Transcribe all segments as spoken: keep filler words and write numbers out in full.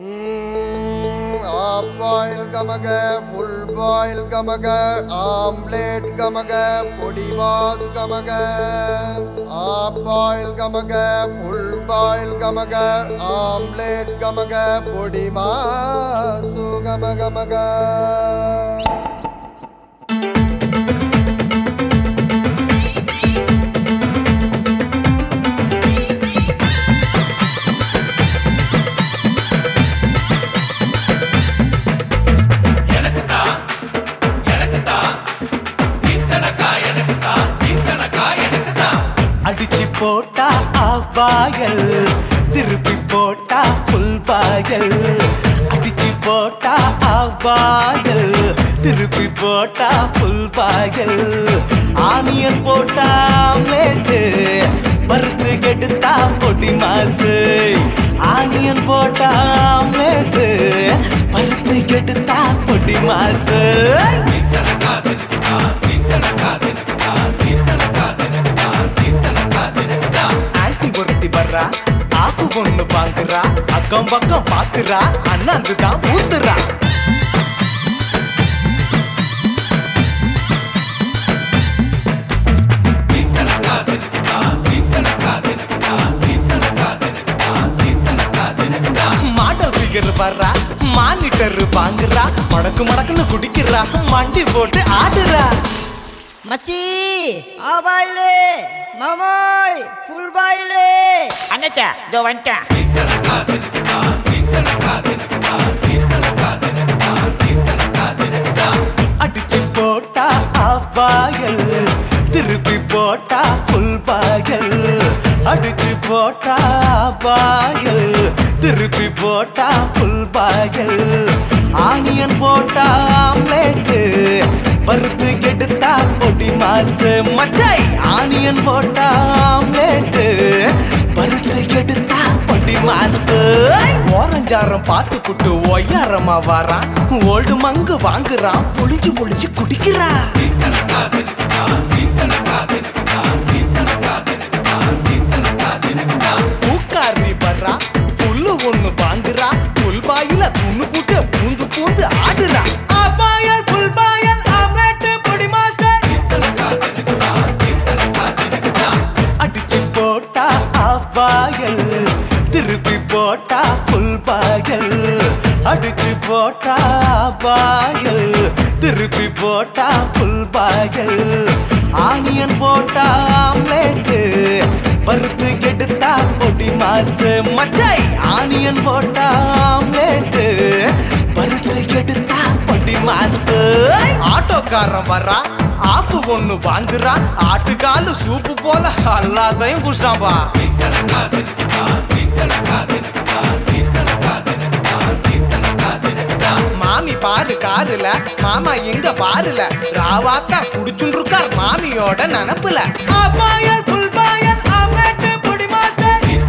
Half boil gamaga, full boil gamaga, omelette gamaga, podi was gamaga. Half boil gamaga, full boil gamaga, omelette gamaga, podi masu gamaga gamaga. அடிச்சு போட்டா of boil, திருப்பி போட்டா full பாயல். அடிச்சு போட்டா of boil, திருப்பி போட்டா full boil. Onion போட்டா omelette, பருத்து கெடுத்தா பொடி மாசு. ஆனியன் போட்டா ஆம்லேட்டு, பருத்து கெடுத்தா பொடி மாசு. ஆன்டி ஒருத்தி வர்றா, ஆஃபு ஒண்ணு வாங்குறா, அக்கம் பக்கம் பாக்குறா, அண்ணாந்துதான் ஊத்துறா. மாடல் ஃபிகர் வர்றா, மானிட்டர் வாங்குறா, மடக்கு மடக்குன்னு குடிக்கிறா, மண்டி போட்டு ஆடுறா. மச்சி ஆ பாயிலே மாமாய் ஃபுல் பாயிலே அண்ணா இதோ வந்துட்டேன். அடிச்சு போட்டா ஆஃப் பாயல், திருப்பி போட்டா ஃபுல் பாயல். அடிச்சு போட்டா பாயல், திருப்பி போட்டா ஃபுல் பாயல். ஆனியன் போட்டா ஆம்லேட்டு, பருத்து கெடுத்தா பொடி மாசு. மச்சை ஆனியன் போட்டா ஆம்லேட்டு, பருத்து கெடுத்தா பொடி மாசு. ஓரஞ்சாரம் பார்த்து புட்டு ஒய்யாரமா வாரான், ஓல்டு மங்கு வாங்குறான், பொழிஞ்சு பொழிஞ்சு குடிக்கிறான். பூக்காரி வர்றா, புல்லு ஒண்ணு வாங்குறா, புல் பாயில துண்ணு போட்டு பூந்து பூந்து ஆடுறா. பாயல் புல் பாயல் ஆம்லேட் பொடி மாசு. அடிச்சு போட்டா ஆஃப் பாயல், திருப்பி போட்டா ஃபுல் பாயல். அடிச்சு போட்டா பாயல், திருப்பி போட்டா ஃபுல் பாயல். ஆனியன் போட்டா ஆம்லேட்டு, பருத்து கெடுத்தா பொடி மாசு. மச்சை ஆனியன் போட்டா ஆம்லேட்டு, பருத்து கெடுத்தா பொடி மாசு. ஆட்டோக்காரன் வர்றா, ஆப்பு ஒண்ணு வாங்குறா, ஆட்டுக்காலு சூப்பு போல எல்லாத்தையும் குடிச்சாம்பா. மாமி பாரு காருல, மாமா எங்க பாருல, ராவாத்தா குடிச்சுட்டு இருக்கார் மாமியோட நினப்புல. பாயல் புல் பாயல் ஆம்லேட் பொடி மாசு.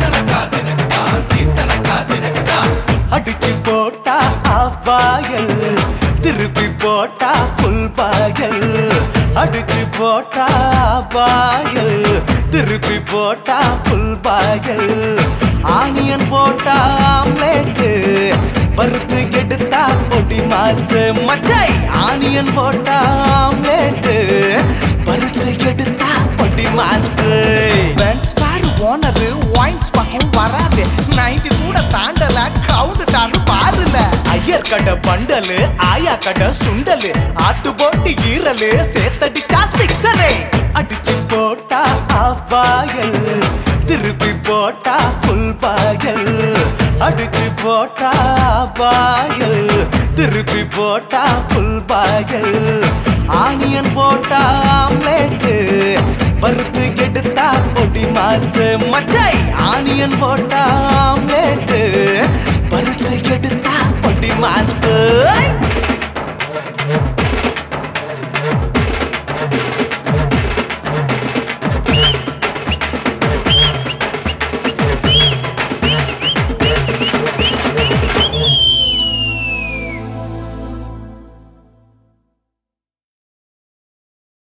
அடிச்சு போட்டா ஆஃப் பாயல், திருப்பி போட்டா ஃபுல் பாயல். அடிச்சு போட்டா பாயல், திருப்பி போட்டா ஃபுல் பாயல். ஆனியன் போட்டா ஆம்லேட்டு, பருத்து கெடுத்தா பொடி மாசு. மச்சை ஆனியன் போட்டா ஆம்லேட்டு, பருத்து கெடுத்தா பொடி மாசு. ஸ்டார் ஓனரு ஒயின்ஸ் பக்கம் வராது, நைட்டு கூட தாண்டல கவுந்துட்டாரு பாருல. ஐயர் கடை பண்டலு, ஆயா கடை சுண்டலு, ஆட்டு போட்டு ஈரலு, சேத்தடிச்சா சிக்ஸரு. அடிச்சு போட்டா ஆஃப் பாயல், திருப்பி போட்டா ஃபுல் பாயல். அடிச்சு போட்டா பாயல், திருப்பி போட்டா ஃபுல் பாயல். ஆனியன் போட்டா ஆம்லேட்டு, பருத்து கெடுத்தா பொடி மாசு. மச்சை ஆனியன் போட்டா ஆம்லேட்டு, பருத்து கெடுத்தா பொடி மாசு.